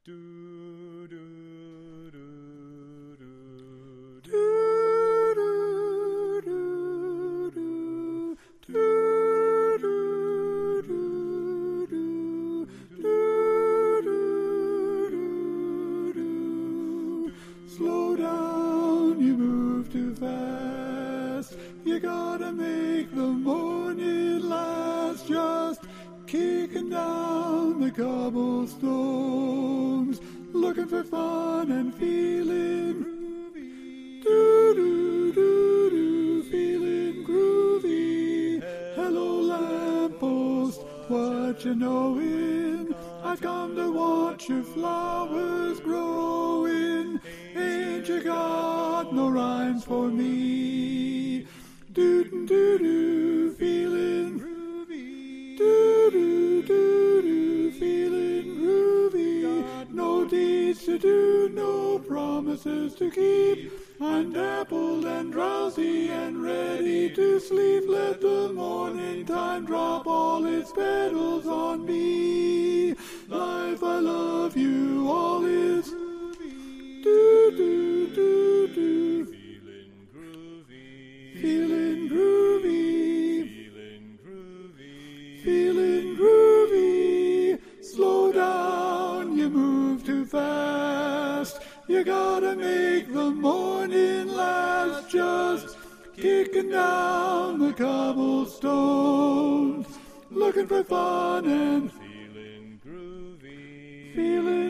Do, do, do, do, do. Slow down, you move too fast. You gotta make the morning last. Just kicking down the cobblestones, looking for fun and feeling groovy. Do-do-do-do, feeling groovy. Hello, lamppost, what you knowin'? I've come to watch your flowers growing. Ain't you got no rhymes for me? Do-do-do-do, feeling groovy. Do-do-do-do, feeling groovy. No deeds to do, no promises to keep. I'm dappled and drowsy and ready to sleep. Let the morning time drop all its petals on me. Life, I love you, all is do-do-do-do. Feeling groovy. Feeling groovy. Feeling groovy. Feeling groovy. Slow down, you move too fast. You gotta make the morning last. Just kicking down the cobblestones, looking for fun and Feeling groovy. feeling